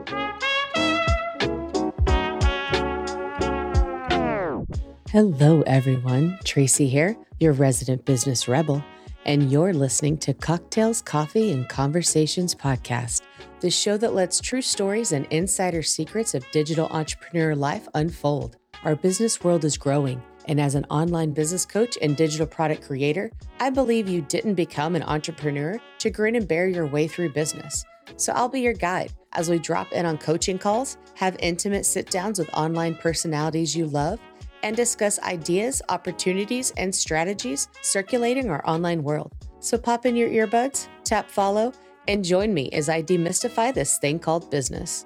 Hello, everyone. Tracy here, your resident business rebel, and you're listening to Cocktails, Coffee, and Conversations podcast, the show that lets true stories and insider secrets of digital entrepreneur life unfold. Our business world is growing, and as an online business coach and digital product creator, I believe you didn't become an entrepreneur to grin and bear your way through business. So I'll be your guide as we drop in on coaching calls, have intimate sit-downs with online personalities you love, and discuss ideas, opportunities, and strategies circulating our online world. So pop in your earbuds, tap follow, and join me as I demystify this thing called business.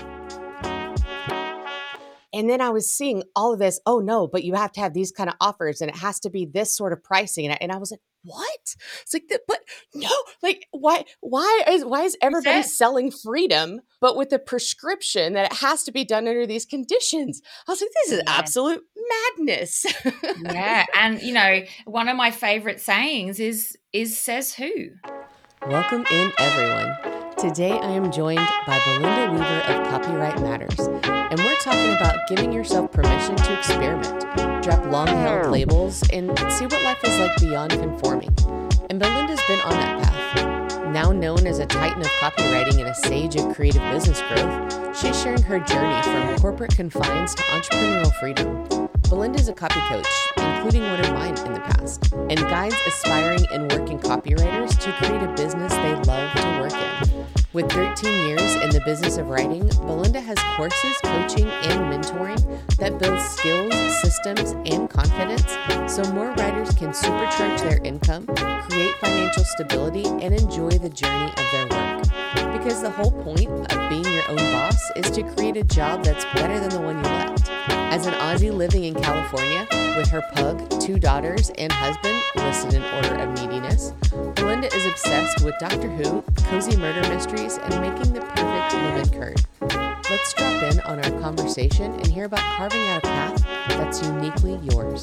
And then I was seeing all of this, oh no, but you have to have these kind of offers and it has to be this sort of pricing. And I was like, what? It's like, but no, like why is everybody selling freedom, but with the prescription that it has to be done under these conditions? I was like, this is absolute madness. Yeah. And you know, one of my favorite sayings is says who? Welcome in, everyone. Today I am joined by Belinda Weaver of Copyright Matters, and we're talking about giving yourself permission to experiment, drop long-held labels, and see what life is like beyond conforming. And Belinda's been on that path. Now known as a titan of copywriting and a sage of creative business growth, she's sharing her journey from corporate confines to entrepreneurial freedom. Belinda is a copy coach, including one of mine in the past, and guides aspiring and working copywriters to create a business they love to work in. With 13 years in the business of writing, Belinda has courses, coaching, and mentoring that build skills, systems, and confidence so more writers can supercharge their income, create financial stability, and enjoy the journey of their work. Because the whole point of being your own boss is to create a job that's better than the one you left. As an Aussie living in California with her pug, 2 daughters, and husband listed in order of neediness, Belinda is obsessed with Doctor Who, cozy murder mysteries, and making the perfect lemon curd. Let's drop in on our conversation and hear about carving out a path that's uniquely yours.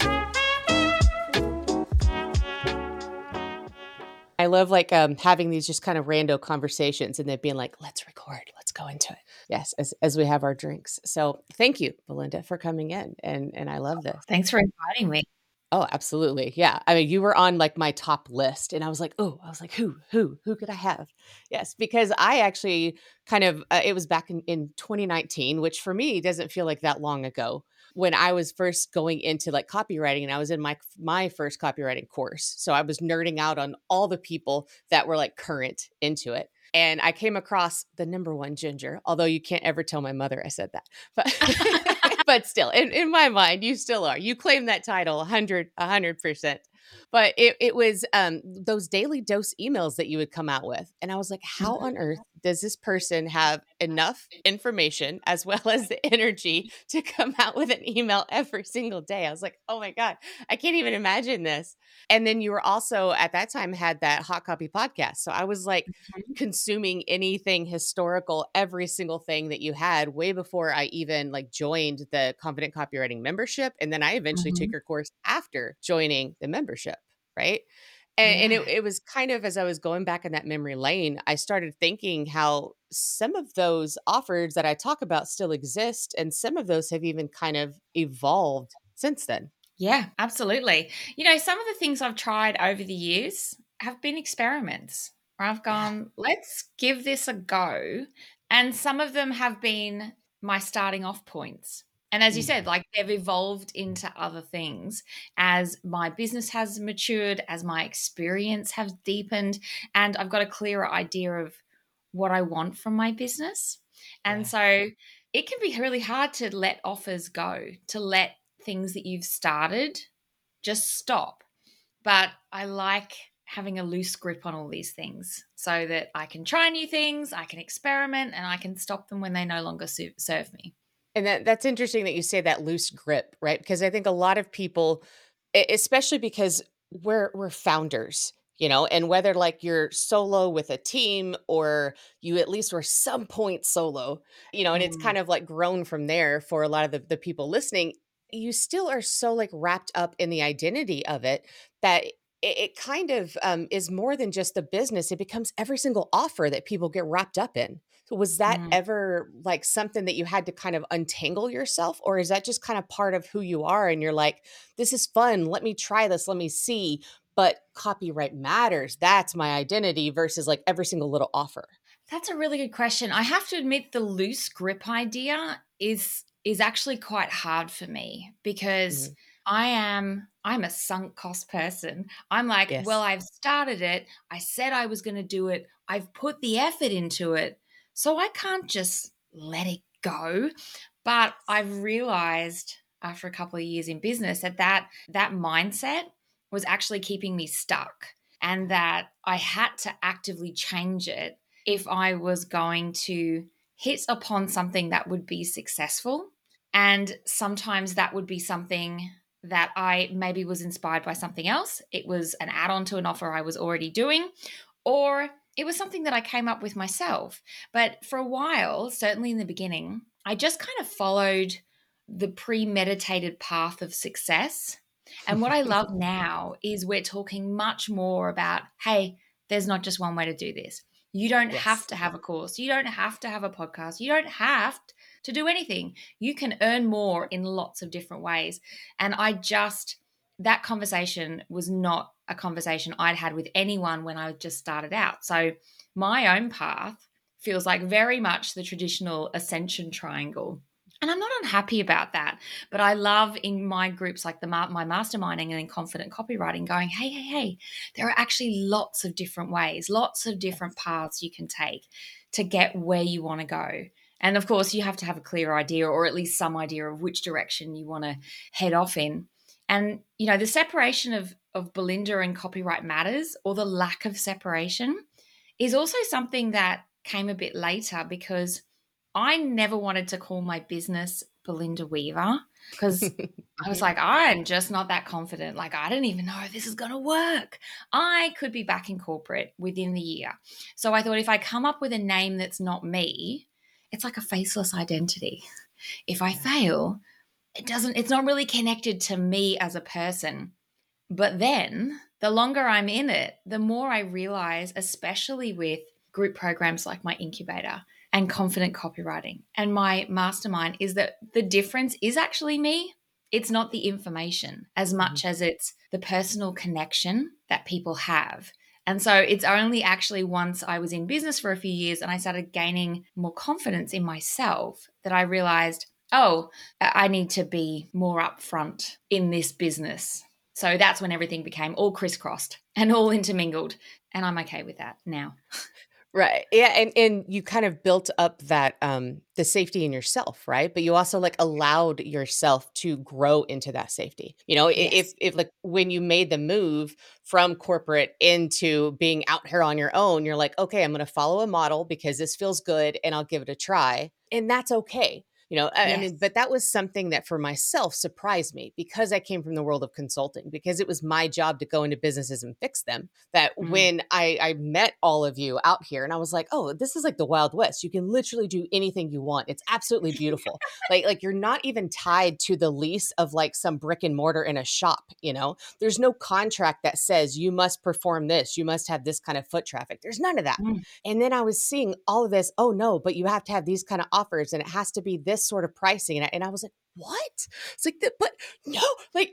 I love having these just kind of rando conversations and then being like, let's record, let's go into it. Yes, as we have our drinks. So thank you, Belinda, for coming in. And I love this. Thanks for inviting me. Oh, absolutely. Yeah. I mean, you were on my top list and I was like, who could I have? Yes. Because I actually it was back in 2019, which for me doesn't feel like that long ago, when I was first going into copywriting, and I was in my first copywriting course. So I was nerding out on all the people that were current into it. And I came across the number one Ginger, although you can't ever tell my mother I said that. But still, in my mind, you still are. You claim that title 100%. But it was those daily dose emails that you would come out with. And I was like, how on earth does this person have enough information as well as the energy to come out with an email every single day? I was like, oh my God, I can't even imagine this. And then you were also at that time had that Hot Copy podcast. So I was consuming anything historical, every single thing that you had way before I even joined the Confident Copywriting membership. And then I eventually took your course after joining the membership. Right. And it was kind of, as I was going back in that memory lane, I started thinking how some of those offers that I talk about still exist. And some of those have even kind of evolved since then. Yeah, absolutely. You know, some of the things I've tried over the years have been experiments where I've gone, let's give this a go. And some of them have been my starting off points. And as you said, they've evolved into other things as my business has matured, as my experience has deepened, and I've got a clearer idea of what I want from my business. And so it can be really hard to let offers go, to let things that you've started just stop. But I like having a loose grip on all these things so that I can try new things, I can experiment, and I can stop them when they no longer serve me. And that's interesting that you say that loose grip, right? Because I think a lot of people, especially because we're founders, and whether you're solo with a team or you at least were some point solo, and it's kind of grown from there for a lot of the people listening, you still are so wrapped up in the identity of it that it kind of is more than just the business. It becomes every single offer that people get wrapped up in. Was that Mm. ever like something that you had to kind of untangle yourself? Or is that just kind of part of who you are? And you're like, this is fun. Let me try this. Let me see. But copyright matters. That's my identity versus like every single little offer. That's a really good question. I have to admit the loose grip idea is actually quite hard for me because Mhm. I'm a sunk cost person. I'm like, well, Yes. I've started it. I said I was going to do it. I've put the effort into it. So I can't just let it go. But I've realized after a couple of years in business that mindset was actually keeping me stuck and that I had to actively change it if I was going to hit upon something that would be successful. And sometimes that would be something that I maybe was inspired by something else. It was an add on to an offer I was already doing, or it was something that I came up with myself. But for a while, certainly in the beginning, I just kind of followed the premeditated path of success. And what I love now is we're talking much more about, hey, there's not just one way to do this. You don't have Yes. to have a course. You don't have to have a podcast. You don't have to do anything. You can earn more in lots of different ways. And that conversation was not a conversation I'd had with anyone when I just started out. So my own path feels like very much the traditional ascension triangle. And I'm not unhappy about that. But I love in my groups like my masterminding and in confident copywriting going, hey, there are actually lots of different ways, lots of different Yes. paths you can take to get where you want to go. And of course, you have to have a clear idea or at least some idea of which direction you want to head off in. And, the separation of Belinda and Copyright Matters, or the lack of separation, is also something that came a bit later because I never wanted to call my business Belinda Weaver because I was like, I'm just not that confident. Like, I don't even know if this is going to work. I could be back in corporate within the year. So I thought if I come up with a name that's not me, it's like a faceless identity. If I fail, it's not really connected to me as a person. But then the longer I'm in it, the more I realize, especially with group programs like my incubator and confident copywriting and my mastermind, is that the difference is actually me. It's not the information as Mhm. much as it's the personal connection that people have. And so it's only actually once I was in business for a few years and I started gaining more confidence in myself that I realized, oh, I need to be more upfront in this business. So that's when everything became all crisscrossed and all intermingled. And I'm okay with that now. Right. Yeah, and you kind of built up that the safety in yourself, right? But you also like allowed yourself to grow into that safety. Yes. If like when you made the move from corporate into being out here on your own, you're like, "Okay, I'm going to follow a model because this feels good and I'll give it a try." And that's okay. I mean, Yes. but that was something that for myself surprised me because I came from the world of consulting, because it was my job to go into businesses and fix them. That Mm. when I met all of you out here and I was like, oh, this is like the Wild West. You can literally do anything you want. It's absolutely beautiful. Like you're not even tied to the lease of like some brick and mortar in a shop. There's no contract that says you must perform this, you must have this kind of foot traffic. There's none of that. Mm. And then I was seeing all of this, oh no, but you have to have these kind of offers and it has to be this sort of pricing. And I was like, what? It's like but no, like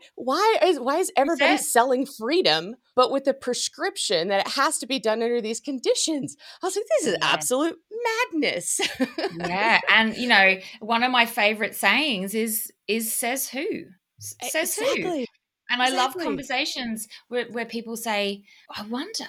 why is That's everybody it. selling freedom, but with a prescription that it has to be done under these conditions? I was like, this is Yeah. absolute madness. Yeah. And one of my favorite sayings is says who? Says who? Exactly. And I love Exactly. conversations where people say, I wonder,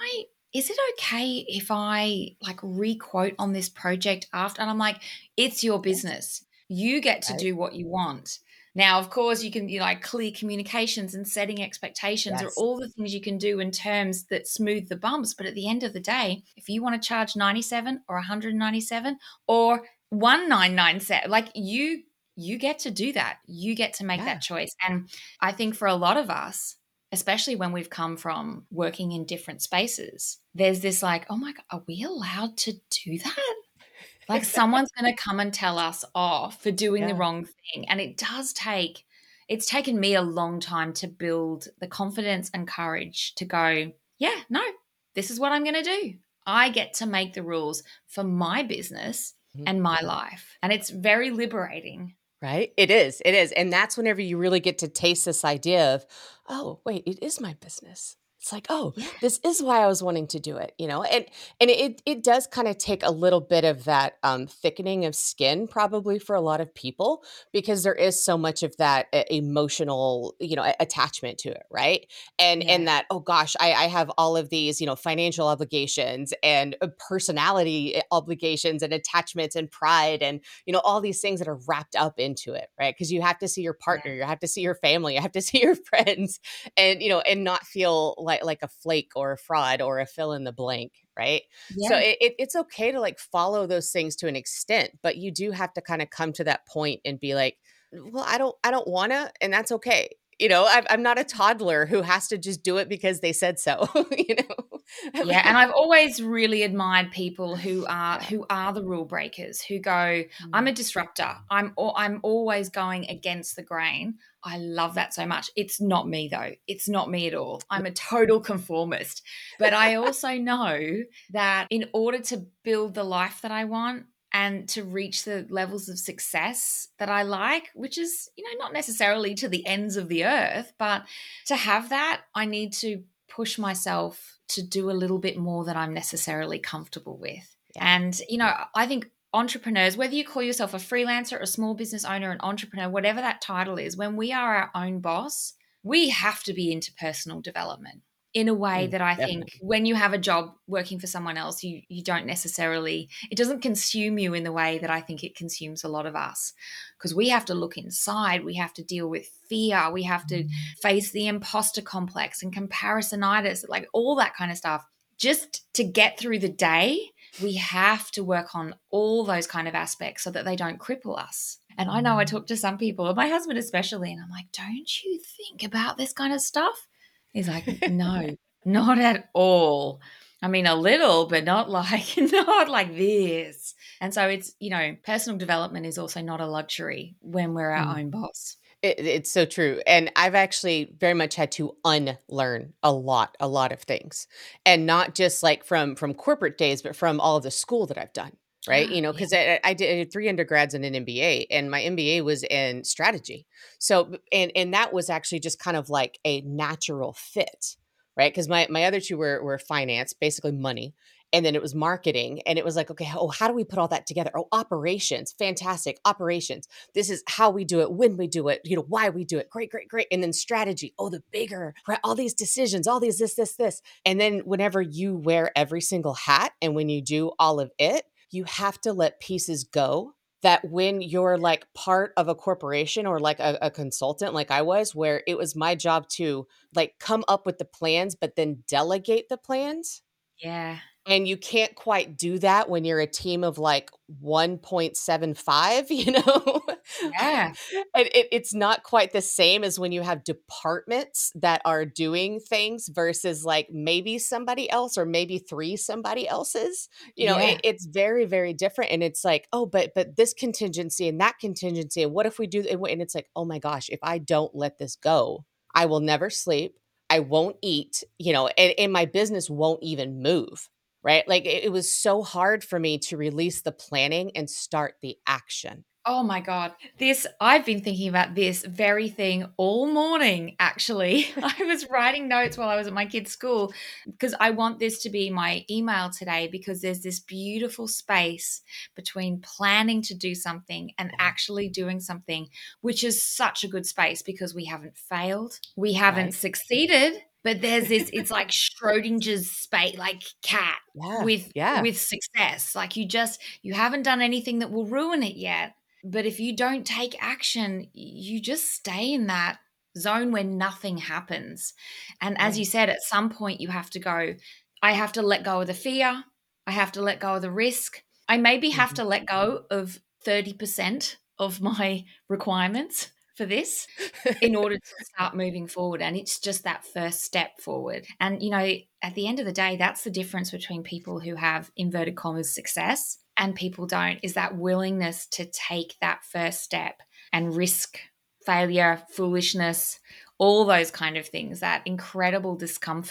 is it okay if I like requote on this project after? And I'm like, it's your Yes. business. You get to Right. do what you want. Now, of course, you can, like clear communications and setting expectations are Yes. all the things you can do in terms that smooth the bumps. But at the end of the day, if you want to charge 97 or 197 or 1997, like you get to do that. You get to make that Yeah. choice. And I think for a lot of us, especially when we've come from working in different spaces, there's this like, oh my God, are we allowed to do that? Like someone's going to come and tell us off for doing the Yeah. wrong thing. And it's taken me a long time to build the confidence and courage to go, yeah, no, this is what I'm going to do. I get to make the rules for my business Mhm. and my life. And it's very liberating. Right? It is. It is. And that's whenever you really get to taste this idea of, oh, wait, it is my business. It's like, oh, Yeah. this is why I was wanting to do it, and it does kind of take a little bit of that thickening of skin, probably for a lot of people, because there is so much of that emotional, attachment to it, right? And Yeah. that, oh gosh, I have all of these, financial obligations and personality obligations and attachments and pride and all these things that are wrapped up into it, right? Because you have to see your Yeah. partner, you have to see your family, you have to see your friends, and and not feel like a flake or a fraud or a fill in the blank, right? So Yeah. it's okay to like follow those things to an extent, but you do have to kind of come to that point and be like, well, I don't want to, and that's okay. I'm not a toddler who has to just do it because they said so. Yeah, and I've always really admired people who are Yeah. the rule breakers, who go, I'm a Mm. disruptor. I'm always going against the grain. I love that so much. It's not me though. It's not me at all. I'm a total conformist. But I also know that in order to build the life that I want and to reach the levels of success that I like, which is, not necessarily to the ends of the earth, but to have that, I need to push myself to do a little bit more than I'm necessarily comfortable with. Yeah. And, I think entrepreneurs, whether you call yourself a freelancer, a small business owner, an entrepreneur, whatever that title is, when we are our own boss, we have to be into personal development in a way Mm, that I think definitely. when you have a job working for someone else, you don't necessarily, it doesn't consume you in the way that I think it consumes a lot of us, because we have to look inside, we have to deal with fear, we have to face the imposter complex and comparisonitis, like all that kind of stuff. Just to get through the day, we have to work on all those kind of aspects so that they don't cripple us. And I know I talk to some people, my husband especially, and I'm like, don't you think about this kind of stuff? He's like, no, not at all. I mean, a little, but not like not like this. And so it's, personal development is also not a luxury when we're our Mm. own boss. It's so true. And I've actually very much had to unlearn a lot of things. And not just like from corporate days, but from all of the school that I've done. Right. Yeah. Because I did 3 undergrads and an MBA, and my MBA was in strategy. So, and that was actually just kind of like a natural fit. Right. Because my other two were finance, basically money. And then it was marketing. And it was like, okay, oh, how do we put all that together? Oh, operations, fantastic. Operations, this is how we do it, when we do it, why we do it. Great, great, great. And then strategy. Oh, the bigger, right? All these decisions, all these, this. And then whenever you wear every single hat and when you do all of it, you have to let pieces go. That when you're like part of a corporation or like a consultant, like I was, where it was my job to like come up with the plans, but then delegate the plans, Yeah. and you can't quite do that when you're a team of like 1.75, Yeah. And it's not quite the same as when you have departments that are doing things versus like maybe somebody else or maybe three somebody else's. Yeah. It's very, very different. And it's like, oh, but this contingency and that contingency, and what if we do, and it's like, oh my gosh, if I don't let this go, I will never sleep. I won't eat, and my business won't even move. Right? Like, it was so hard for me to release the planning and start the action. Oh my God. I've been thinking about this very thing all morning, actually. I was writing notes while I was at my kids' school because I want this to be my email today, because there's this beautiful space between planning to do something and Yeah. actually doing something, which is such a good space because we haven't failed, we haven't Right? succeeded, but there's this, it's like Schrodinger's space, like cat Yeah. with Yeah. with success. Like you haven't done anything that will ruin it yet. But if you don't take action, you just stay in that zone where nothing happens. And as you Right. said, at some point you have to go, I have to let go of the fear. I have to let go of the risk. I maybe have Mhm. to let go of 30% of my requirements for this in order to start moving forward. And it's just that first step forward. And, at the end of the day, that's the difference between people who have inverted commas success and people don't, is that willingness to take that first step and risk failure, foolishness, all those kind of things, that incredible discomfort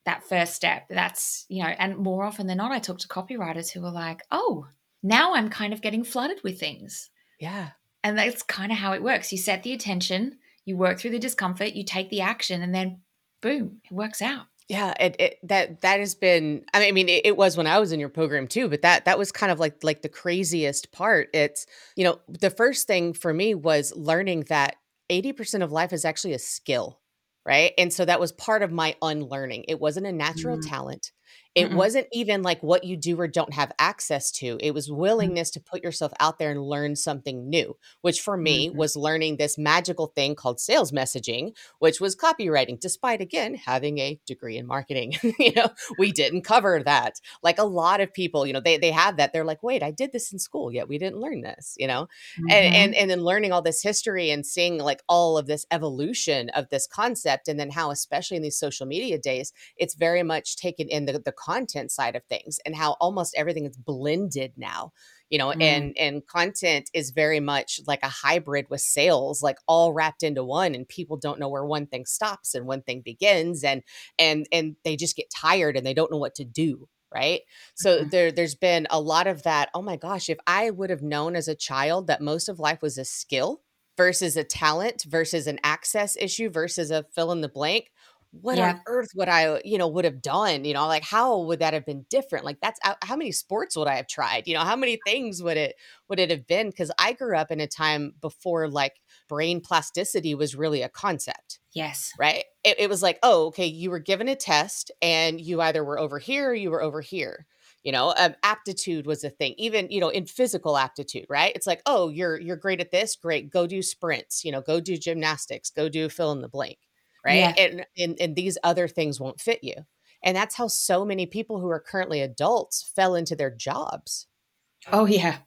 that first step. That's, and more often than not, I talk to copywriters who are like, oh, now I'm kind of getting flooded with things. Yeah. And that's kind of how it works. You set the attention, you work through the discomfort, you take the action, and then boom, it works out. Yeah, that has been. I mean, it was when I was in your program too, but that was kind of like the craziest part. It's the first thing for me was learning that 80% of life is actually a skill, right? And so that was part of my unlearning. It wasn't a natural Mm. talent. It Mm-mm. wasn't even like what you do or don't have access to. It was willingness to put yourself out there and learn something new, which for me Mm-hmm. was learning this magical thing called sales messaging, which was copywriting, despite again having a degree in marketing. We didn't cover that. Like a lot of people, they have that. They're like, wait, I did this in school, yet we didn't learn this. And, Mm-hmm. and then learning all this history and seeing like all of this evolution of this concept, and then how, especially in these social media days, it's very much taken in the content side of things, and how almost everything is blended now. Mm. And content is very much like a hybrid with sales, like all wrapped into one, and people don't know where one thing stops and one thing begins, and they just get tired and they don't know what to do. Right. So there's been a lot of that. Oh my gosh, if I would have known as a child that most of life was a skill versus a talent versus an access issue versus a fill in the blank, what on Yeah. earth would I, would have done? Like how would that have been different? Like that's how many sports would I have tried? How many things would it have been? Because I grew up in a time before like brain plasticity was really a concept. Yes. Right. It was like, oh, okay, you were given a test and you either were over here or you were over here. Aptitude was a thing, even, in physical aptitude, right? It's like, oh, you're great at this. Great. Go do sprints, go do gymnastics, go do fill in the blank. Right. Yeah. And these other things won't fit you. And that's how so many people who are currently adults fell into their jobs. Oh, yeah.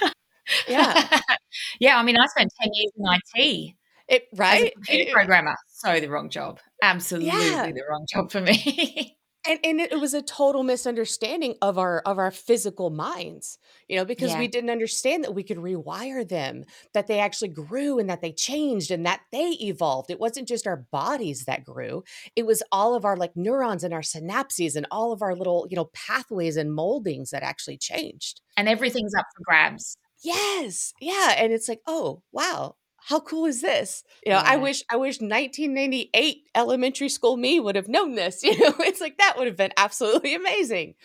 Yeah. Yeah. I mean, I spent 10 years in IT as a Right. computer programmer. So the wrong job. Absolutely Yeah. the wrong job for me. And it was a total misunderstanding of our physical minds, because Yeah. we didn't understand that we could rewire them, that they actually grew and that they changed and that they evolved. It wasn't just our bodies that grew. It was all of our like neurons and our synapses and all of our little, pathways and moldings that actually changed. And everything's up for grabs. Yes. Yeah. And it's like, oh, wow. How cool is this? I Yeah. wish 1998 elementary school me would have known this. It's like that would have been absolutely amazing.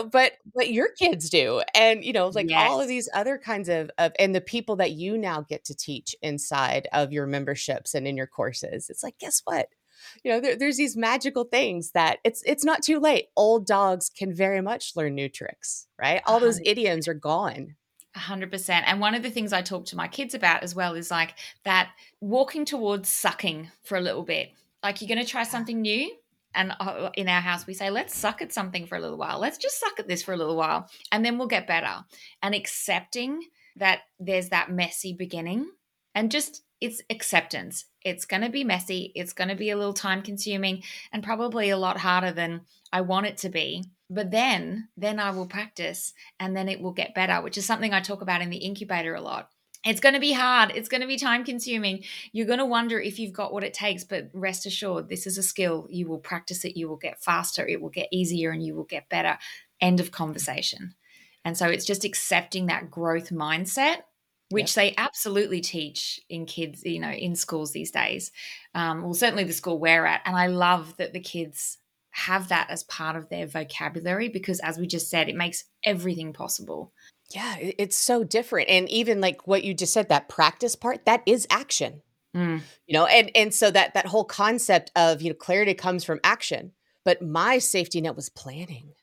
But your kids do. And like all of Yes. these other kinds of and the people that you now get to teach inside of your memberships and in your courses. It's like, guess what? There's these magical things that it's not too late. Old dogs can very much learn new tricks, right? All those 100 idioms are gone. 100%. And one of the things I talk to my kids about as well is like that walking towards sucking for a little bit. Like you're going to try something new. And in our house, we say, let's suck at something for a little while. Let's just suck at this for a little while and then we'll get better. And accepting that there's that messy beginning and just it's acceptance. It's going to be messy. It's going to be a little time consuming and probably a lot harder than I want it to be. But then I will practice and then it will get better, which is something I talk about in the incubator a lot. It's going to be hard. It's going to be time consuming. You're going to wonder if you've got what it takes, but rest assured, this is a skill. You will practice it. You will get faster. It will get easier and you will get better. End of conversation. And so it's just accepting that growth mindset, which Yep. they absolutely teach in kids, in schools these days. Well, certainly the school we're at. And I love that the kids have that as part of their vocabulary because, as we just said, it makes everything possible. Yeah, it's so different. And even like what you just said, that practice part, that is action. Mm. And so that whole concept of, clarity comes from action. But my safety net was planning.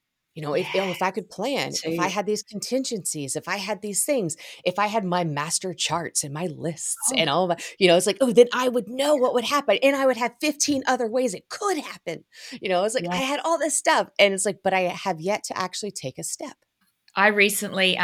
If I Yes, could plan, if I too. had these contingencies, if I had these things, if I had my master charts and my lists Oh, and all of that, it's like, oh, then I would know what would happen. And I would have 15 other ways it could happen. It's like I yeah. had all this stuff. And it's like, but I have yet to actually take a step. I recently,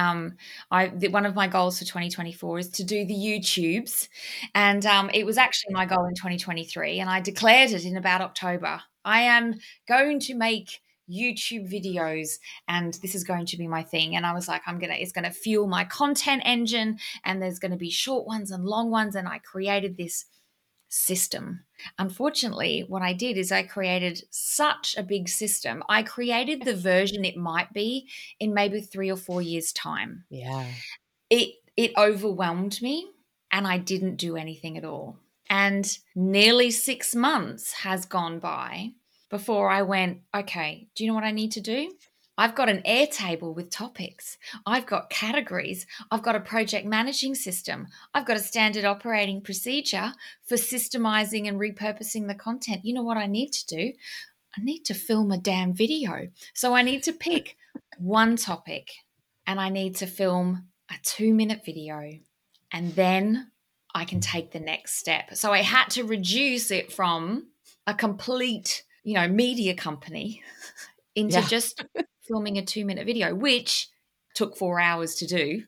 one of my goals for 2024 is to do the YouTubes, and it was actually my goal in 2023, and I declared it in about October. I am going to make YouTube videos, and this is going to be my thing. And I was like, it's gonna fuel my content engine, and there's going to be short ones and long ones, and I created this system. Unfortunately, what I did is I created such a big system. I created the version it might be in maybe 3 or 4 years' time. Yeah. It overwhelmed me and I didn't do anything at all. And nearly 6 months has gone by before I went, okay, do you know what I need to do? I've got an Airtable with topics. I've got categories. I've got a project managing system. I've got a standard operating procedure for systemizing and repurposing the content. You know what I need to do? I need to film a damn video. So I need to pick one topic and I need to film a 2-minute video and then I can take the next step. So I had to reduce it from a complete, media company into Yeah. just filming a 2-minute video, which took 4 hours to do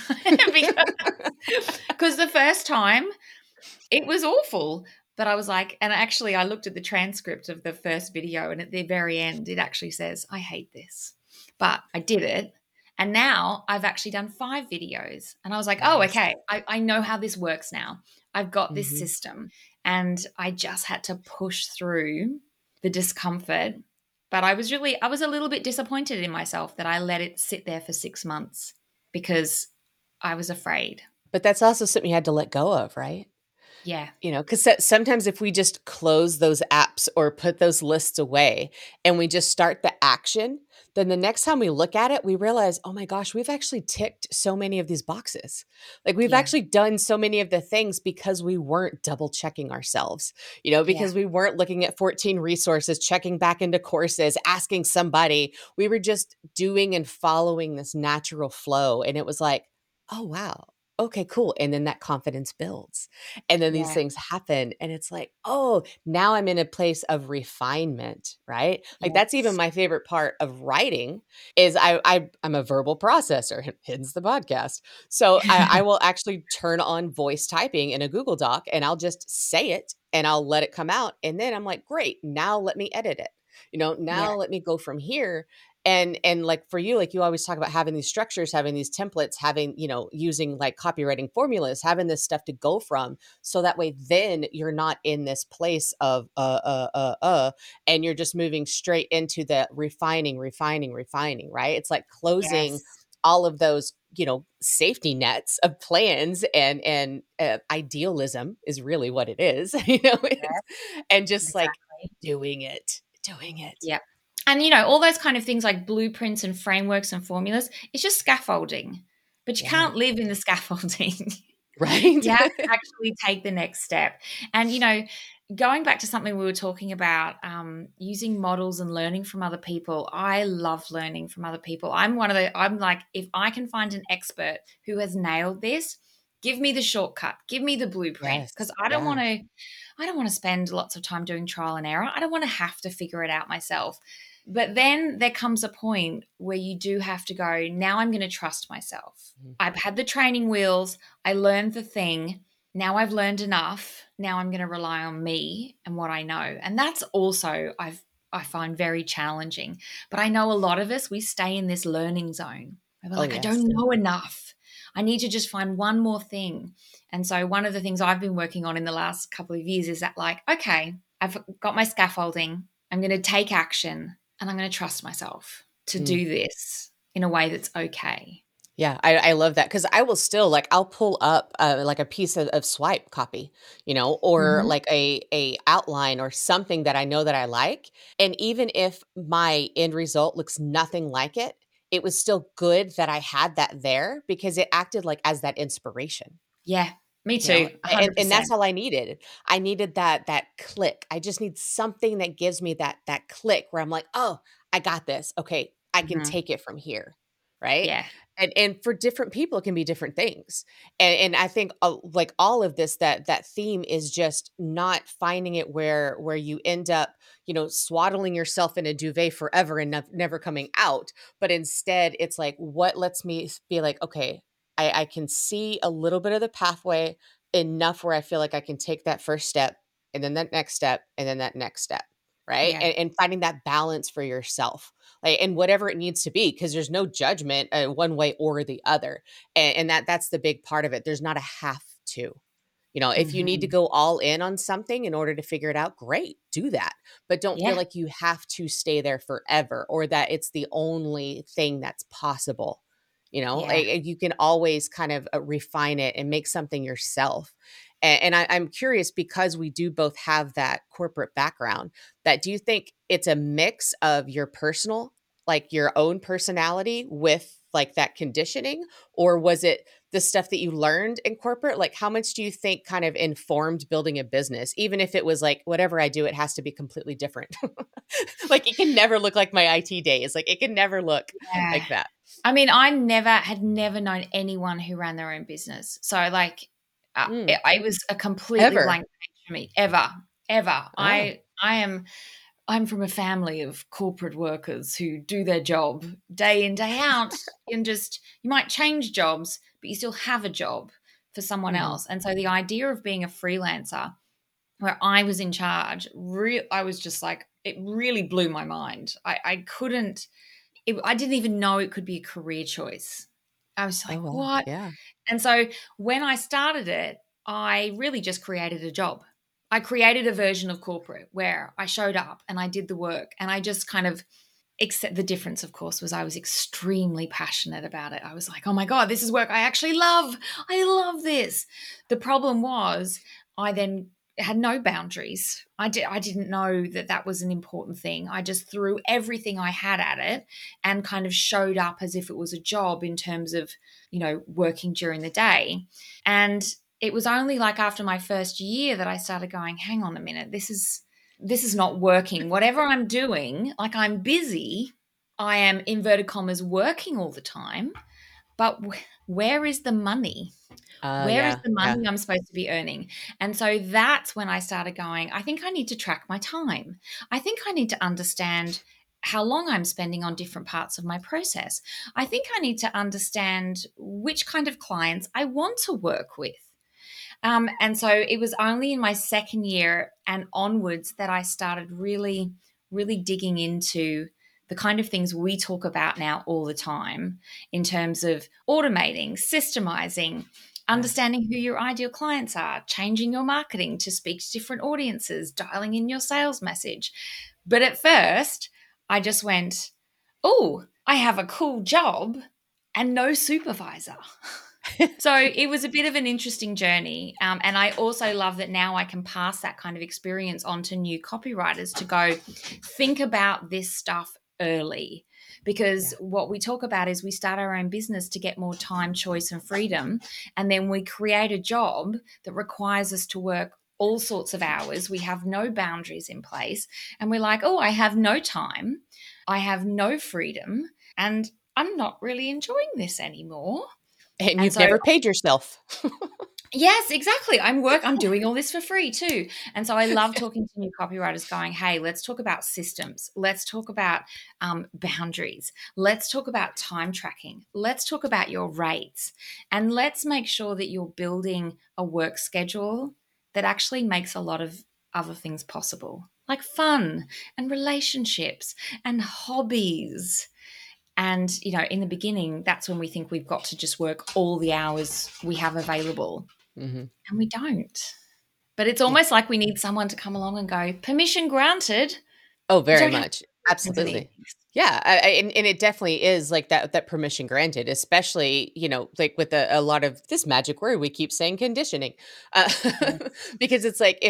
because the first time it was awful. But I was like, and actually, I looked at the transcript of the first video, and at the very end, it actually says, I hate this. But I did it. And now I've actually done 5 videos. And I was like, oh, Nice. okay, I know how this works now. I've got this Mhm. system. And I just had to push through the discomfort. But I was a little bit disappointed in myself that I let it sit there for 6 months because I was afraid. But that's also something you had to let go of, right? Yeah. Because sometimes if we just close those apps or put those lists away and we just start the action, then the next time we look at it, we realize, oh my gosh, we've actually ticked so many of these boxes. Like we've Yeah. actually done so many of the things because we weren't double checking ourselves, Yeah. because we weren't looking at 14 resources, checking back into courses, asking somebody. We were just doing and following this natural flow. And it was like, oh, wow. Okay, cool. And then that confidence builds. And then these Yeah. things happen and it's like, "Oh, now I'm in a place of refinement," right? Like that's even Yes. my favorite part of writing is I'm a verbal processor, hence the podcast. So I will actually turn on voice typing in a Google Doc and I'll just say it and I'll let it come out and then I'm like, "Great, now let me edit it." Yeah. Now let me go from here and like for you, like you always talk about having these structures, having these templates, having, using like copywriting formulas, having this stuff to go from so that way then you're not in this place of and you're just moving straight into the refining, right? It's like closing Yes. all of those safety nets of plans and idealism is really what it is. Yes. And just like Exactly. doing it. Yeah. And all those kind of things like blueprints and frameworks and formulas, it's just scaffolding. But you Yeah. can't live in the scaffolding. Right. You have to actually take the next step. And going back to something we were talking about, using models and learning from other people. I love learning from other people. I'm like, if I can find an expert who has nailed this, give me the shortcut, give me the blueprint. Because Yes. I don't want Yeah. to I don't want to spend lots of time doing trial and error. I don't want to have to figure it out myself. But then there comes a point where you do have to go, now I'm going to trust myself. Mhm. I've had the training wheels, I learned the thing. Now I've learned enough. Now I'm going to rely on me and what I know. And that's also I find very challenging. But I know a lot of us, we stay in this learning zone. We're Oh, like, I yes. don't know enough. I need to just find one more thing. And so one of the things I've been working on in the last couple of years is that, like, okay, I've got my scaffolding. I'm going to take action and I'm going to trust myself to Mm. do this in a way that's okay. Yeah, I love that because I will still like I'll pull up like a piece of swipe copy, or Mhm. like a outline or something that I know that I like, and even if my end result looks nothing like it, it was still good that I had that there because it acted like as that inspiration. Yeah, me too. And that's 100%. all I needed. I needed that click. I just need something that gives me that click where I'm like, "Oh, I got this. Okay, I can Mhm. take it from here." Right? Yeah. And for different people it can be different things. And I think like all of this that theme is just not finding it where you end up, swaddling yourself in a duvet forever and never coming out, but instead it's like what lets me be like, "Okay, I can see a little bit of the pathway enough where I feel like I can take that first step and then that next step and then that next step." Right. Yeah. And finding that balance for yourself, like, and whatever it needs to be, because there's no judgment one way or the other. And that's the big part of it. There's not a have to. If you need to Mhm. go all in on something in order to figure it out, great, do that. But don't feel Yeah. like you have to stay there forever or that it's the only thing that's possible. Yeah. You can always kind of refine it and make something yourself. And I'm curious because we do both have that corporate background, that do you think it's a mix of your personal, like your own personality with like that conditioning? Or was it the stuff that you learned in corporate? Like, how much do you think kind of informed building a business, even if it was like, whatever I do, it has to be completely different? Like, it can never look like my IT days. Like, it can never look Yeah. like that. I mean, had never known anyone who ran their own business. So like Mm, it was a completely ever. blank page for me ever, ever. Oh. I'm from a family of corporate workers who do their job day in, day out, and just you might change jobs, but you still have a job for someone Hmm. else. And so the idea of being a freelancer where I was in charge, I was just like, it really blew my mind. I couldn't, I didn't even know it could be a career choice. I was Oh, like, wow. what? Yeah. And so when I started it, I really just created a job. I created a version of corporate where I showed up and I did the work and I just kind of, except the difference, of course, was I was extremely passionate about it. I was like, oh my God, this is work I actually love. I love this. The problem was I then had no boundaries. I didn't know that that was an important thing. I just threw everything I had at it and kind of showed up as if it was a job in terms of, working during the day. And it was only like after my first year that I started going, hang on a minute, this is not working. Whatever I'm doing, like I'm busy, I am inverted commas working all the time, but where is the money? Where is Yeah. the Yeah. money I'm supposed to be earning? And so that's when I started going, I think I need to track my time. I think I need to understand how long I'm spending on different parts of my process. I think I need to understand which kind of clients I want to work with. And so it was only in my second year and onwards that I started really, really digging into the kind of things we talk about now all the time in terms of automating, systemizing, Yeah. understanding who your ideal clients are, changing your marketing to speak to different audiences, dialing in your sales message. But at first, I just went, oh, I have a cool job and no supervisor. So it was a bit of an interesting journey. And I also love that now I can pass that kind of experience on to new copywriters to go think about this stuff early. Because Yeah. what we talk about is we start our own business to get more time, choice, and freedom. And then we create a job that requires us to work all sorts of hours. We have no boundaries in place. And we're like, oh, I have no time. I have no freedom. And I'm not really enjoying this anymore. And And you've so never paid yourself. yes, exactly. I'm doing all this for free too. And so I love talking to new copywriters going, hey, let's talk about systems. Let's talk about boundaries. Let's talk about time tracking. Let's talk about your rates. And let's make sure that you're building a work schedule that actually makes a lot of other things possible, like fun and relationships and hobbies. And, in the beginning, that's when we think we've got to just work all the hours we have available. Hmm. And we don't. But it's Yeah. almost like we need someone to come along and go, permission granted. Oh, You very don't have much. to weekends and Absolutely. evenings. Yeah, and it definitely is like that permission granted, especially, like with a lot of this magic word we keep saying, conditioning. Uh, Yes. because it's like,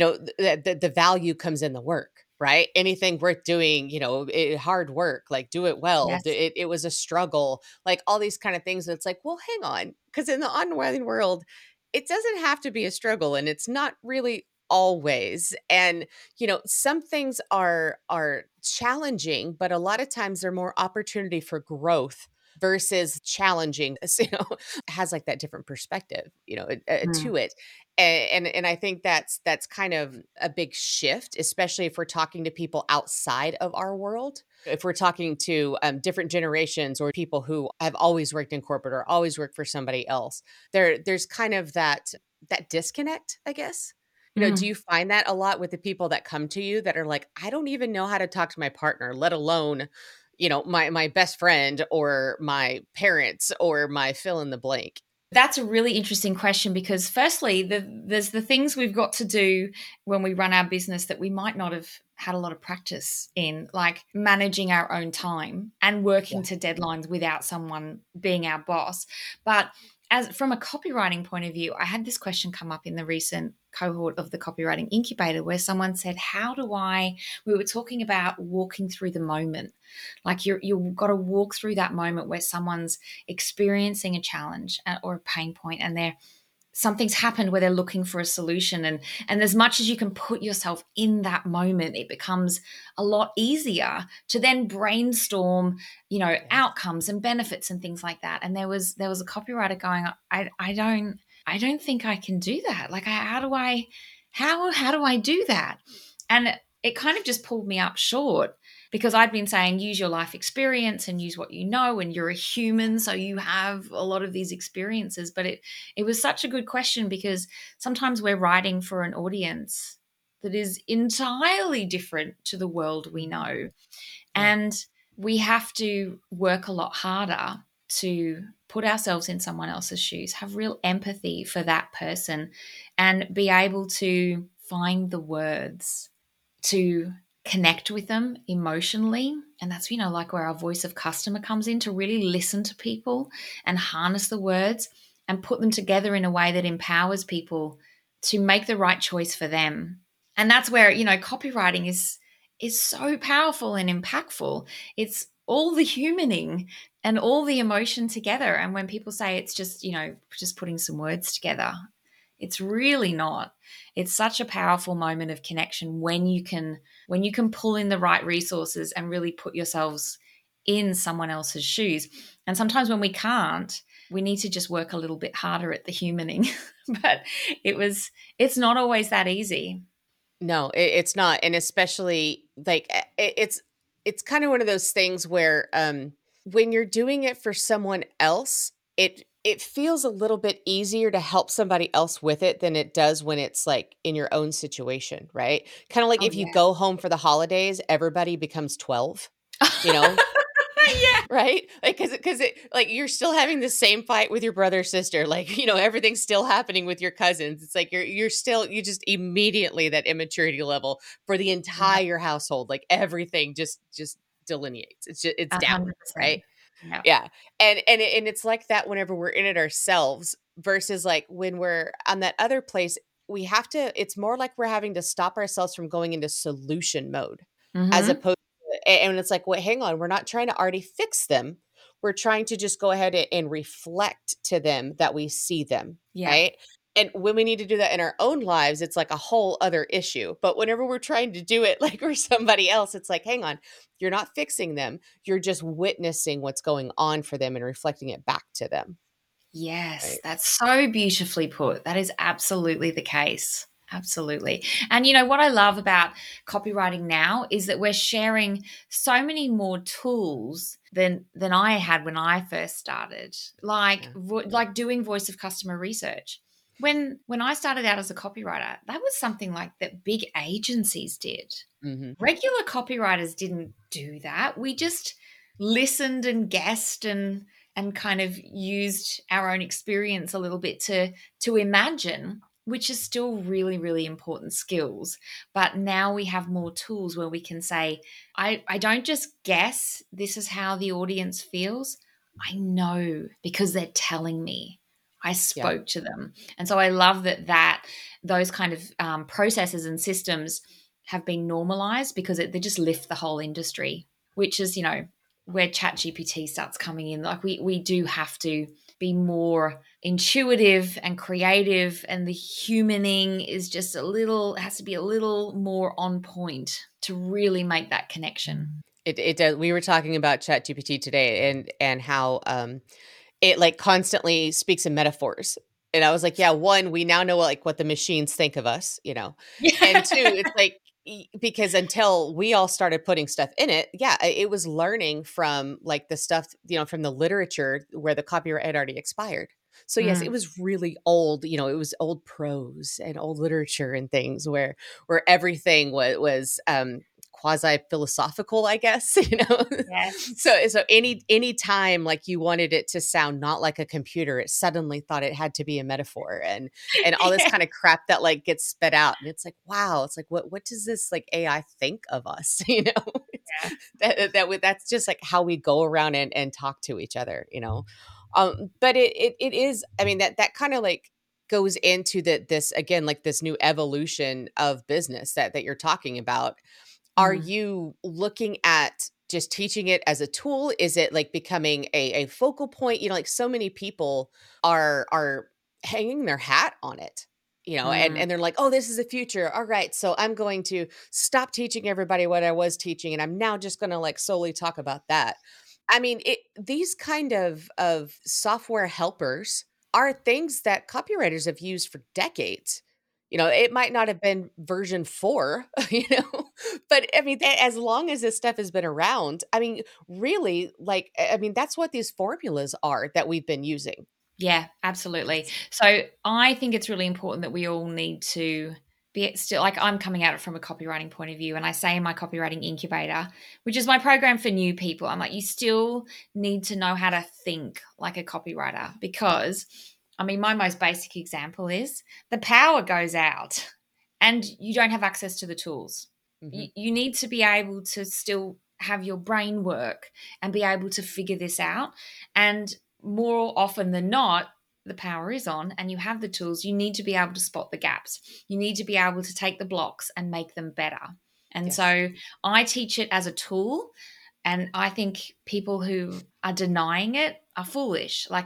the value comes in the work, right? Anything worth doing, hard work, like do it well. Yes. It was a struggle, like all these kind of things. It's like, well, hang on, because in the online world, it doesn't have to be a struggle, and it's not really always. And some things are challenging, but a lot of times they're more opportunity for growth versus challenging. So, has like that different perspective, Mm. to it. And I think that's kind of a big shift, especially if we're talking to people outside of our world. If we're talking to different generations or people who have always worked in corporate or always worked for somebody else, there's kind of that disconnect, I guess. Do Mm. you find that a lot with the people that come to you that are like, I don't even know how to talk to my partner, let alone, my best friend or my parents or my fill in the blank? That's a really interesting question because, firstly, there's the things we've got to do when we run our business that we might not have had a lot of practice in, like managing our own time and working Yeah. to deadlines without someone being our boss. But as from a copywriting point of view, I had this question come up in the recent cohort of the copywriting incubator where someone said, "How do I?" We were talking about walking through the moment, like you've got to walk through that moment where someone's experiencing a challenge or a pain point, and they're something's happened where they're looking for a solution, and as much as you can put yourself in that moment, it becomes a lot easier to then brainstorm, Yes. outcomes and benefits and things like that. And there was a copywriter going, I don't think I can do that. Like, how do I do that? And it kind of just pulled me up short because I'd been saying use your life experience and use what you know, and you're a human, so you have a lot of these experiences. But it was such a good question because sometimes we're writing for an audience that is entirely different to the world we know. Yeah. And we have to work a lot harder to put ourselves in someone else's shoes, have real empathy for that person, and be able to find the words to connect with them emotionally. And that's, like where our voice of customer comes in, to really listen to people and harness the words and put them together in a way that empowers people to make the right choice for them. And that's where, copywriting is so powerful and impactful. It's all the humaning and all the emotion together. And when people say it's just, just putting some words together, it's really not. It's such a powerful moment of connection when you can pull in the right resources and really put yourselves in someone else's shoes. And sometimes when we can't, we need to just work a little bit harder at the humaning. But it's not always that easy. No, it's not, and especially like it's kind of one of those things where when you're doing it for someone else, it feels a little bit easier to help somebody else with it than it does when it's like in your own situation, right? Kind of like Oh if you yeah. go home for the holidays, everybody becomes 12, you know? Yeah. Right? Like, cause it like, you're still having the same fight with your brother or sister, like, everything's still happening with your cousins. It's like you just immediately that immaturity level for the Yeah. entire household, like, everything just delineates. It's down, 100%. right? Yeah. Yeah, and it's like that whenever we're in it ourselves versus, like, when we're on that other place, we have to it's more like we're having to stop ourselves from going into solution mode as Mm-hmm. opposed and it's like, "Wait, hang on, we're not trying to already fix them. We're trying to just go ahead and reflect to them that we see them," Yeah. right? And when we need to do that in our own lives, it's like a whole other issue. But whenever we're trying to do it like for somebody else, it's like, "Hang on, you're not fixing them. You're just witnessing what's going on for them and reflecting it back to them." Yes, Right. that's so beautifully put. That is absolutely the case. Absolutely. And what I love about copywriting now is that we're sharing so many more tools than I had when I first started. Like Yeah. like doing voice of customer research. When I started out as a copywriter, that was something like that big agencies did. Mhm. Regular copywriters didn't do that. We just listened and guessed and kind of used our own experience a little bit to imagine, which is still really, really important skills. But now we have more tools where we can say, I don't just guess this is how the audience feels. I know because they're telling me. I Yeah. spoke to them. And so I love that those kind of processes and systems have been normalized because they just lift the whole industry, which is, where ChatGPT starts coming in. Like we do have to be more intuitive and creative, and the humaning is just has to be a little more on point to really make that connection. It does. We were talking about ChatGPT today and how it like constantly speaks in metaphors. And I was like, yeah, one, we now know like what the machines think of us, And two, Yeah. it's like because until we all started putting stuff in it, yeah, it was learning from like the stuff, from the literature where the copyright had already expired. So yes, it Mm. was really old, it was old prose and old literature and things where everything was quasi philosophical, I guess, you know? Yes. So any time like you wanted it to sound not like a computer, it suddenly thought it had to be a metaphor, and all this Yeah. kind of crap that like gets spit out. And it's like, wow, it's like what does this like AI think of us? You know? It's, Yeah. that's just like how we go around and talk to each other, you know. But it is, I mean, that kind of like goes into this again, like this new evolution of business that you're talking about. Are Mm. you looking at just teaching it as a tool? Is it like becoming a focal point? You know, like so many people are hanging their hat on it, you know, Mm. and they're like, oh, this is the future. All right. So I'm going to stop teaching everybody what I was teaching, and I'm now just gonna like solely talk about that. I mean, these kind of software helpers are things that copywriters have used for decades. You know, it might not have been version 4, you know, but I mean, as long as this stuff has been around, I mean, really, like, I mean, that's what these formulas are that we've been using. Yeah, absolutely. So I think it's really important that we all need to be still, like, I'm coming at it from a copywriting point of view. And I say in my copywriting incubator, which is my program for new people, I'm like, you still need to know how to think like a copywriter, because I mean, my most basic example is the power goes out and you don't have access to the tools. Mhm. You need to be able to still have your brain work and be able to figure this out. And more often than not, the power is on and you have the tools. You need to be able to spot the gaps. You need to be able to take the blocks and make them better. And Yes. so I teach it as a tool. And I think people who are denying it are foolish. Like,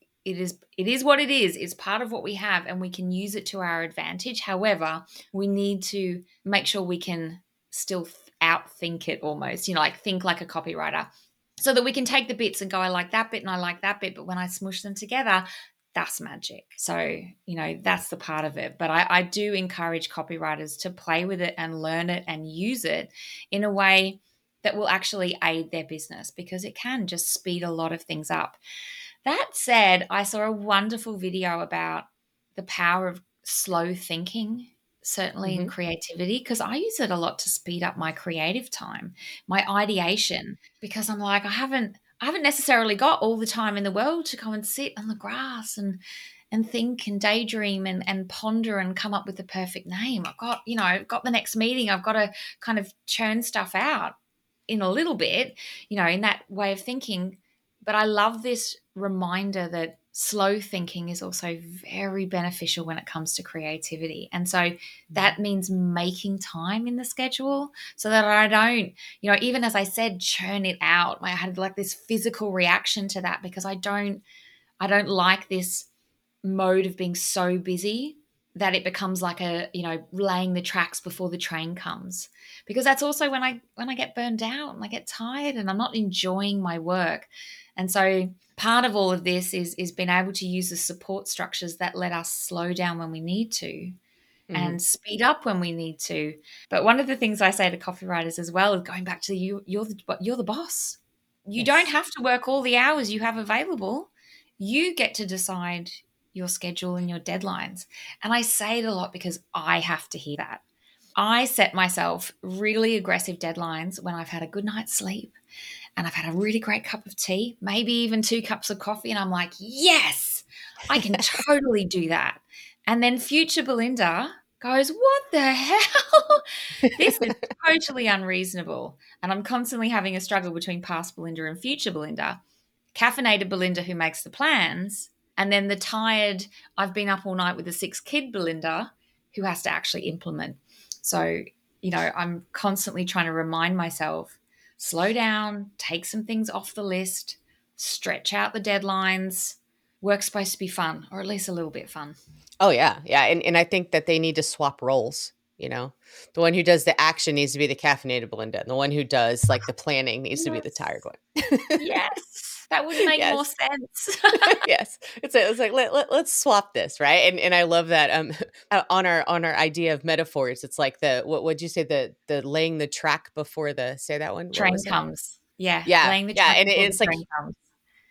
it is what it is. It's part of what we have and we can use it to our advantage. However, we need to make sure we can still outthink it almost, like think like a copywriter, so that we can take the bits and go, I like that bit and I like that bit, but when I smush them together, that's magic. So, that's the part of it. But I do encourage copywriters to play with it and learn it and use it in a way that will actually aid their business, because it can just speed a lot of things up. That said, I saw a wonderful video about the power of slow thinking, certainly in Mhm. creativity, because I use it a lot to speed up my creative time, my ideation, because I'm like, I haven't necessarily got all the time in the world to go and sit on the grass and think and daydream and ponder and come up with the perfect name. I've got the next meeting. I've got to kind of churn stuff out in a little bit, in that way of thinking. But I love this reminder that slow thinking is also very beneficial when it comes to creativity. And so that means making time in the schedule so that I don't, even as I said, churn it out. I had like this physical reaction to that, because I don't like this mode of being so busy that it becomes like laying the tracks before the train comes, because that's also when I get burned out and I get tired and I'm not enjoying my work. And so part of all of this is being able to use the support structures that let us slow down when we need to Mhm. and speed up when we need to. But one of the things I say to copywriters as well is going back to you're the boss. You don't Yes. have to work all the hours you have available. You get to decide your schedule and your deadlines. And I say it a lot because I have to hear that. I set myself really aggressive deadlines when I've had a good night's sleep and I've had a really great cup of tea, maybe even 2 cups of coffee. And I'm like, yes, I can totally do that. And then future Belinda goes, what the hell? This is totally unreasonable. And I'm constantly having a struggle between past Belinda and future Belinda. Caffeinated Belinda, who makes the plans, and then the tired, I've been up all night with a 6 kid Belinda, who has to actually implement. So, I'm constantly trying to remind myself, slow down, take some things off the list, stretch out the deadlines. Work's supposed to be fun, or at least a little bit fun. Oh, yeah, yeah, and I think that they need to swap roles, you know? The one who does the action needs to be the caffeinated Belinda, and the one who does, like, the planning needs to be the tired Yes. one. Yes. That would make more Yes. sense. Yes. It's like, let's swap this, right? And I love that, on our idea of metaphors, it's like what'd you say? The laying the track before the say that one? What Train was it? comes. Yeah. Yeah, Laying the yeah, track and before the it's like train comes.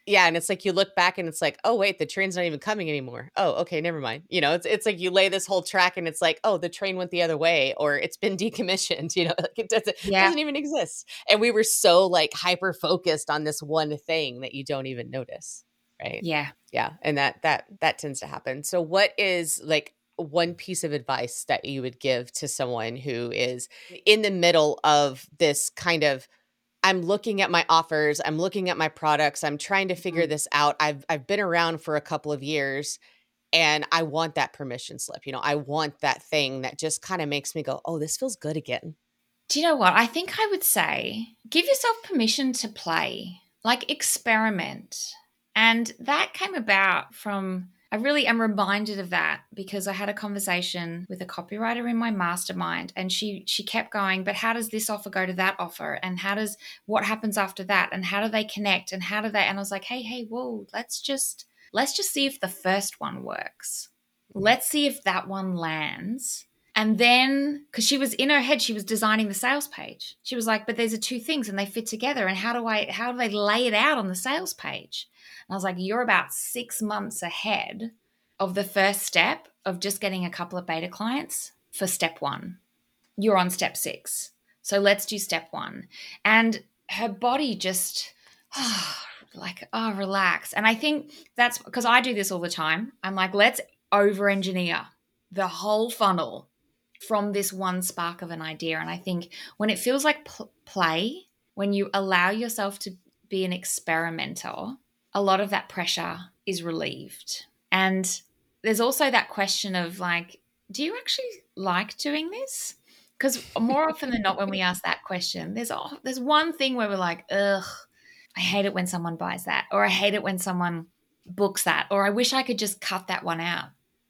Yeah, and it's like you look back and it's like, "Oh, wait, the train's not even coming anymore. Oh, okay, never mind." It's like you lay this whole track and it's like, "Oh, the train went the other way," or "It's been decommissioned," like it Yeah. doesn't even exist. And we were so, like, hyper focused on this one thing that you don't even notice, right? Yeah. Yeah, and that tends to happen. So what is, like, one piece of advice that you would give to someone who is in the middle of this kind of I'm looking at my offers, I'm looking at my products, I'm trying to figure Mhm. this out. I've been around for a couple of years and I want that permission slip. I want that thing that just kind of makes me go, "Oh, this feels good again." Do you know what? I think I would say give yourself permission to play, like experiment. And that came about from, I really am reminded of that because I had a conversation with a copywriter in my mastermind and she kept going, but how does this offer go to that offer? And what happens after that? And how do they connect? And how do they, and I was like, hey, whoa, let's just see if the first one works. Mhm. Let's see if that one lands. And then, because she was in her head, she was designing the sales page. She was like, but there's the two things and they fit together. And how do they lay it out on the sales page? And I was like, you're about 6 months ahead of the first step of just getting a couple of beta clients for step one. You're on step 6. So let's do step one. And her body just, relax. And I think that's because I do this all the time. I'm like, let's over engineer the whole funnel from this one spark of an idea. And I think when it feels like play, when you allow yourself to be an experimenter, a lot of that pressure is relieved. And there's also that question of like, do you actually like doing this? Because more often than not, when we ask that question, there's one thing where we're like, ugh, I hate it when someone buys that, or I hate it when someone books that, or I wish I could just cut that one out.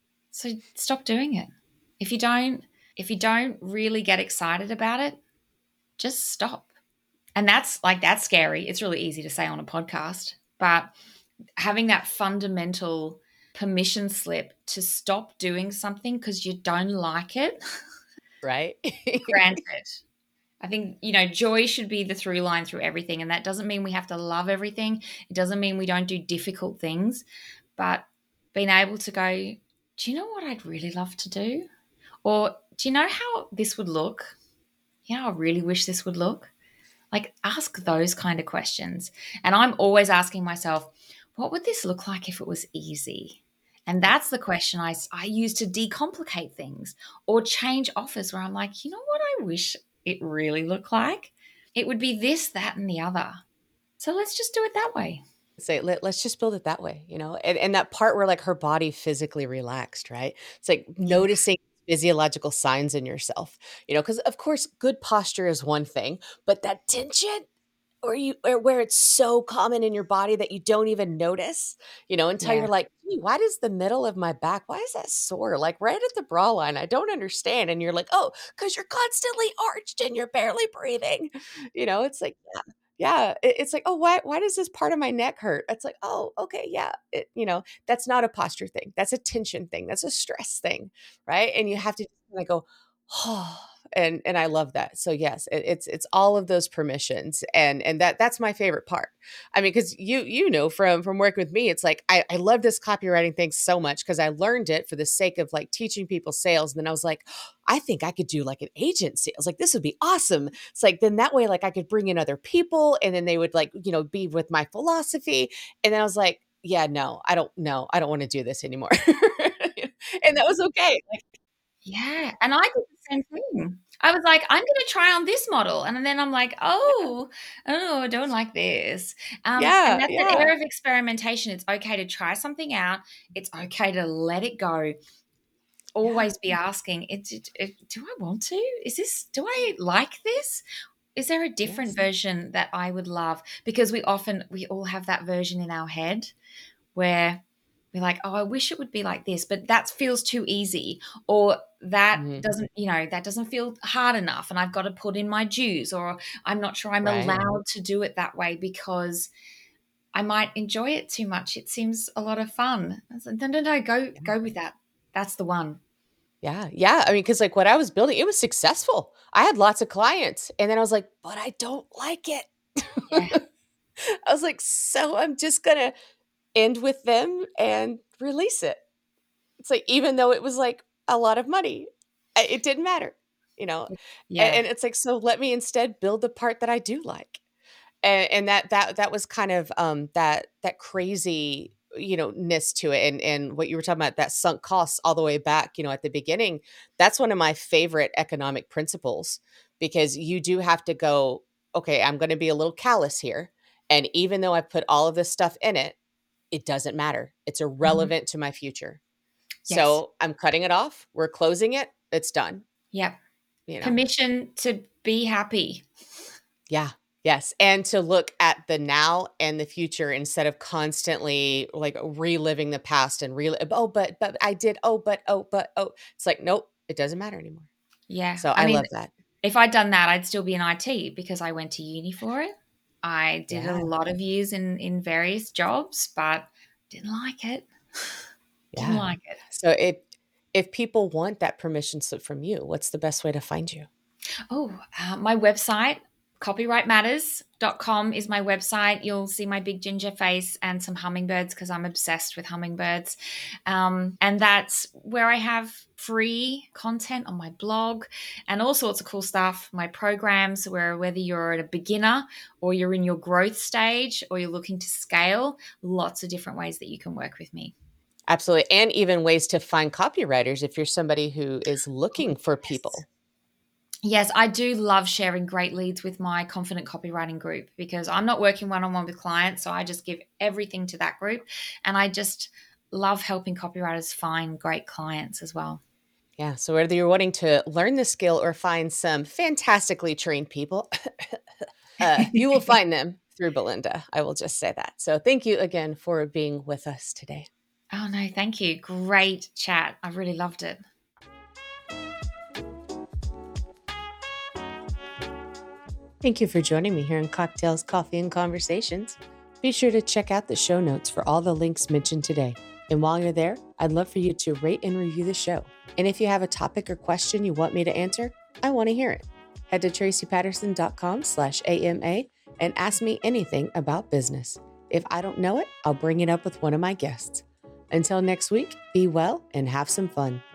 So stop doing it. If you don't, if you don't really get excited about it, just stop. And that's scary. It's really easy to say on a podcast, but having that fundamental permission slip to stop doing something because you don't like it, Right? granted. I think, joy should be the through line through everything. And that doesn't mean we have to love everything. It doesn't mean we don't do difficult things, but being able to go, do you know what I'd really love to do? Or do you know how this would look? I really wish this would look. Like, ask those kind of questions. And I'm always asking myself, what would this look like if it was easy? And Yep. that's the question I use to decomplicate things or change offers where I'm like, you know what I wish it really looked like? It would be this, that, and the other. So let's just do it that way. Say, let's just build it that way. And that part where like her body physically relaxed, right? It's like Yeah. noticing physiological signs in yourself, because of course good posture is one thing, but that tension or where it's so common in your body that you don't even notice, until Yeah. you're like, "Gee, why does the middle of my back, why is that sore? Like right at the bra line. I don't understand." And you're like, "Oh, because you're constantly arched and you're barely breathing." It's like, yeah. Yeah. It's like, "Oh, why does this part of my neck hurt?" It's like, "Oh, okay, yeah." That's not a posture thing. That's a tension thing. That's a stress thing. Right. And you have to just kind of go, oh, and I love that. So yes, it's all of those permissions, and that's my favorite part. I mean, because from working with me, it's like I love this copywriting thing so much because I learned it for the sake of like teaching people sales. And then I was like, I think I could do like an agency. I was like, this would be awesome. It's like then that way, like I could bring in other people, and then they would like be with my philosophy. And then I was like, yeah, no, I don't know, I don't want to do this anymore. And that was okay. Like, Yeah, and I did the same thing. I was like, "I'm gonna try on this model," and then I'm like, "Oh, I don't like this." And yeah, that's that yeah. era of experimentation. It's okay to try something out. It's okay to let it go. Yeah. Always be asking, "Do I want to? Do I like this? Is there a different Yes. version that I would love?" Because we all have that version in our head where we're like, oh, I wish it would be like this, but that feels too easy, or Mhm. that doesn't feel hard enough, and I've got to put in my dues, or I'm not sure I'm Right. allowed to do it that way because I might enjoy it too much. It seems a lot of fun. I was like, no, Yeah. go with that. That's the one. Yeah. Yeah. I mean, because like what I was building, it was successful. I had lots of clients. And then I was like, but I don't like it. Yeah, I was like, so I'm just going to end with them and release it. It's like, even though it was like a lot of money, it didn't matter, you know? Yeah. And it's like, so let me instead build the part that I do like. And that was kind of that crazy, ness to it. And what you were talking about, that sunk costs all the way back, at the beginning, that's one of my favorite economic principles, because you do have to go, okay, I'm going to be a little callous here. And even though I put all of this stuff in it, it doesn't matter. It's Mhm. irrelevant to my future. Yes. So I'm cutting it off. We're closing it. It's done, Yep. you know? Permission to be happy. Yeah. Yes. And to look at the now and the future instead of constantly like reliving the past and oh, but I did, oh. It's like, nope, it doesn't matter anymore. Yeah. So I I mean, love that. if I'd done that, I'd still be in IT because I went to uni for it. I did a Yeah. lot of years in various jobs, but didn't like it. Didn't Yeah. like it. So if people want that permission slip from you, what's the best way to find you? Oh, my website, copyrightmatters.com is my website. You'll see my big ginger face and some hummingbirds because I'm obsessed with hummingbirds. And that's where I have free content on my blog and all sorts of cool stuff. My programs, where whether you're at a beginner or you're in your growth stage or you're looking to scale, lots of different ways that you can work with me. Absolutely. And even ways to find copywriters if you're somebody who is Oh, looking for yes. people. Yes, I do love sharing great leads with my confident copywriting group because I'm not working one on one with clients. So I just give everything to that group. And I just love helping copywriters find great clients as well. Yeah. So whether you're wanting to learn the skill or find some fantastically trained people, you will find them through Belinda. I will just say that. So thank you again for being with us today. Oh, no, thank you. Great chat. I really loved it. Thank you for joining me here in Cocktails, Coffee, and Conversations. Be sure to check out the show notes for all the links mentioned today. And while you're there, I'd love for you to rate and review the show. And if you have a topic or question you want me to answer, I want to hear it. Head to tracypatterson.com/AMA and ask me anything about business. If I don't know it, I'll bring it up with one of my guests. Until next week, be well and have some fun.